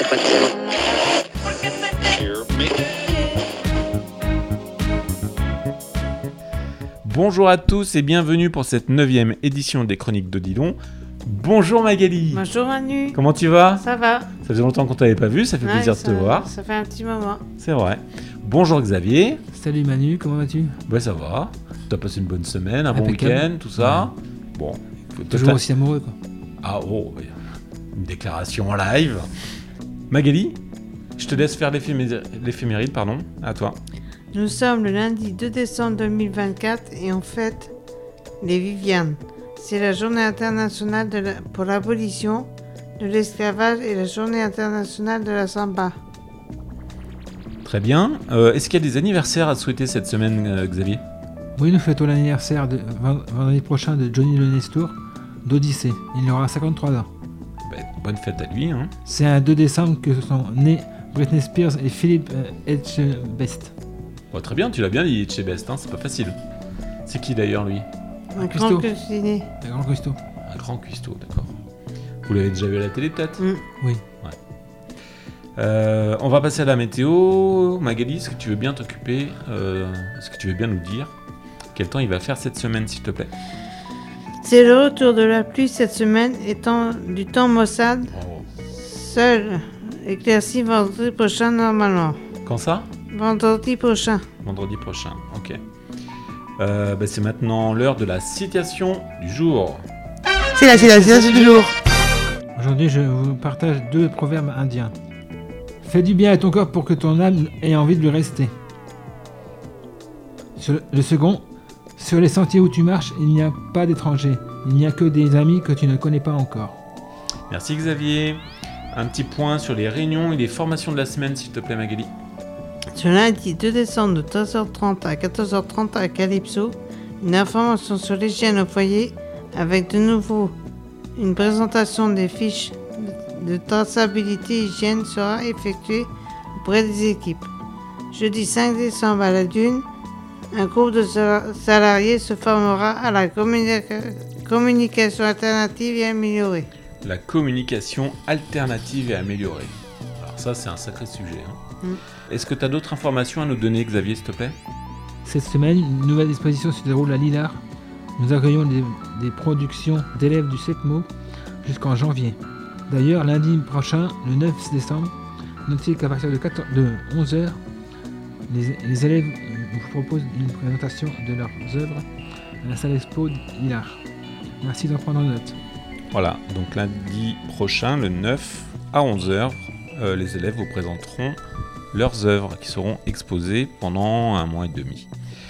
Bonjour à tous et bienvenue pour cette 9e édition des Chroniques d'Odilon. Bonjour Magali. Bonjour Manu. Comment tu vas ? Ça va. Ça faisait longtemps qu'on t'avait pas vu, ça fait plaisir de te voir. Ça fait un petit moment. C'est vrai. Bonjour Xavier. Salut Manu, comment vas-tu ? Ouais, ça va. Tu as passé une bonne semaine, un bon Impeccable. week-end, tout ça. Ouais. Bon. Toujours aussi amoureux quoi. Ah oh, une déclaration en live. Magali, je te laisse faire l'éphéméride, pardon. À toi. Nous sommes le lundi 2 décembre 2024 et on fête les Vivianes. C'est la journée internationale pour l'abolition de l'esclavage et la journée internationale de la samba. Très bien. Est-ce qu'il y a des anniversaires à souhaiter cette semaine, Xavier ? Oui, nous fêtons l'anniversaire vendredi prochain de Johnny Le Nestor d'Odyssée. Il aura 53 ans. Bonne fête à lui. Hein. C'est un 2 décembre que sont nés Britney Spears et Philippe Etchebest. Oh, très bien, tu l'as bien dit, Etchebest, hein, c'est pas facile. C'est qui d'ailleurs lui ? Un cuistot. grand cuisinier. Un grand cuistot. Un grand cuistot, d'accord. Vous l'avez déjà vu à la télé peut-être ? Oui. On va passer à la météo. Magali, est-ce que tu veux bien t'occuper est-ce que tu veux bien nous dire quel temps il va faire cette semaine, s'il te plaît ? C'est le retour de la pluie cette semaine étant du temps maussade. Oh. Seul éclairci vendredi prochain normalement. Quand ça ? Vendredi prochain. Vendredi prochain, ok. C'est maintenant l'heure de la citation du jour. C'est la citation du jour. Aujourd'hui, je vous partage 2 proverbes indiens. Fais du bien à ton corps pour que ton âme ait envie de lui rester. Le second, sur les sentiers où tu marches, il n'y a pas d'étrangers. Il n'y a que des amis que tu ne connais pas encore. Merci Xavier. Un petit point sur les réunions et les formations de la semaine, s'il te plaît Magali. Ce lundi 2 décembre de 13h30 à 14h30 à Calypso, une information sur l'hygiène au foyer avec de nouveau une présentation des fiches de traçabilité hygiène sera effectuée auprès des équipes. Jeudi 5 décembre à la Dune, un groupe de salariés se formera à la communication alternative et améliorée. La communication alternative et améliorée. Alors ça, c'est un sacré sujet. Hein. Est-ce que tu as d'autres informations à nous donner, Xavier, s'il te plaît ? Cette semaine, une nouvelle exposition se déroule à Lillard. Nous accueillons des productions d'élèves du CETMO jusqu'en janvier. D'ailleurs, lundi prochain, le 9 décembre, notez qu'à partir de 11h, les élèves vous proposent une présentation de leurs œuvres à la salle expo de Lillard. Merci d'en prendre note. Voilà, donc lundi prochain, le 9 à 11h, les élèves vous présenteront leurs œuvres qui seront exposées pendant 1 mois et demi.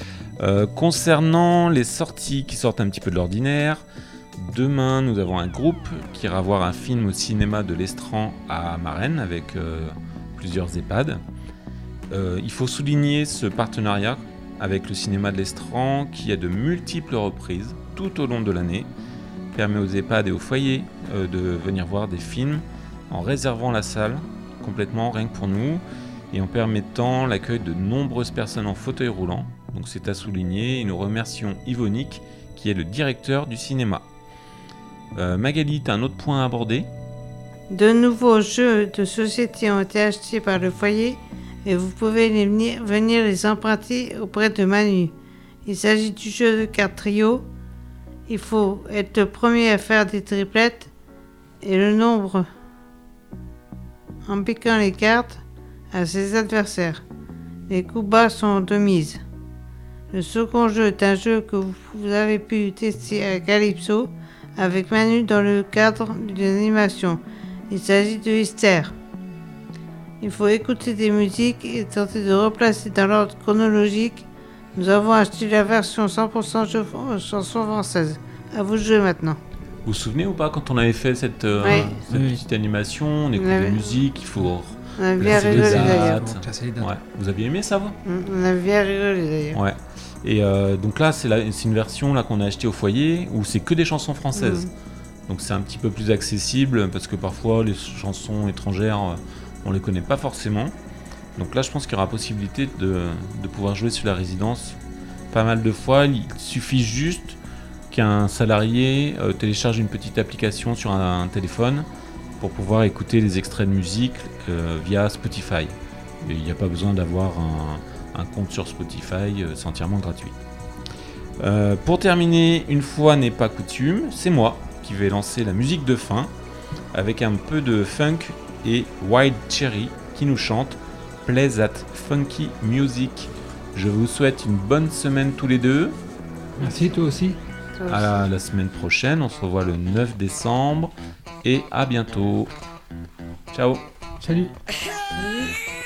Concernant les sorties qui sortent un petit peu de l'ordinaire, demain nous avons un groupe qui ira voir un film au cinéma de l'Estran à Marennes avec plusieurs EHPAD. Il faut souligner ce partenariat avec le cinéma de l'Estran qui a de multiples reprises tout au long de l'année, permet aux EHPAD et aux foyers de venir voir des films en réservant la salle complètement rien que pour nous et en permettant l'accueil de nombreuses personnes en fauteuil roulant. Donc c'est à souligner et nous remercions Yvonique qui est le directeur du cinéma. Magali, tu as un autre point à aborder ? De nouveaux jeux de société ont été achetés par le foyer et vous pouvez venir les emprunter auprès de Manu. Il s'agit du jeu de cartes trio. Il faut être le premier à faire des triplettes et le nombre en piquant les cartes à ses adversaires. Les coups bas sont de mise. Le second jeu est un jeu que vous avez pu tester à Calypso avec Manu dans le cadre d'une animation. Il s'agit de Hystère. Il faut écouter des musiques et tenter de replacer dans l'ordre chronologique. Nous avons acheté la version 100% chanson française. À vous de jouer maintenant. Vous vous souvenez ou pas quand on avait fait cette petite animation, on écoute de la musique, il faut on a bien placer rigolé les d'ailleurs. dates. Ouais. Vous aviez aimé ça, vous ? On a bien rigolé d'ailleurs. Ouais. Et donc là, c'est une version là, qu'on a achetée au foyer où c'est que des chansons françaises. Donc c'est un petit peu plus accessible parce que parfois les chansons étrangères, on les connaît pas forcément. Donc là, je pense qu'il y aura possibilité de pouvoir jouer sur la résidence pas mal de fois. Il suffit juste qu'un salarié télécharge une petite application sur un téléphone pour pouvoir écouter les extraits de musique via Spotify. Et il n'y a pas besoin d'avoir un compte sur Spotify, c'est entièrement gratuit. Pour terminer, une fois n'est pas coutume, c'est moi qui vais lancer la musique de fin avec un peu de funk et Wild Cherry qui nous chante Play That Funky Music. Je vous souhaite une bonne semaine tous les deux. Merci, toi aussi. À la semaine prochaine, on se revoit le 9 décembre et à bientôt. Ciao. Salut. Salut.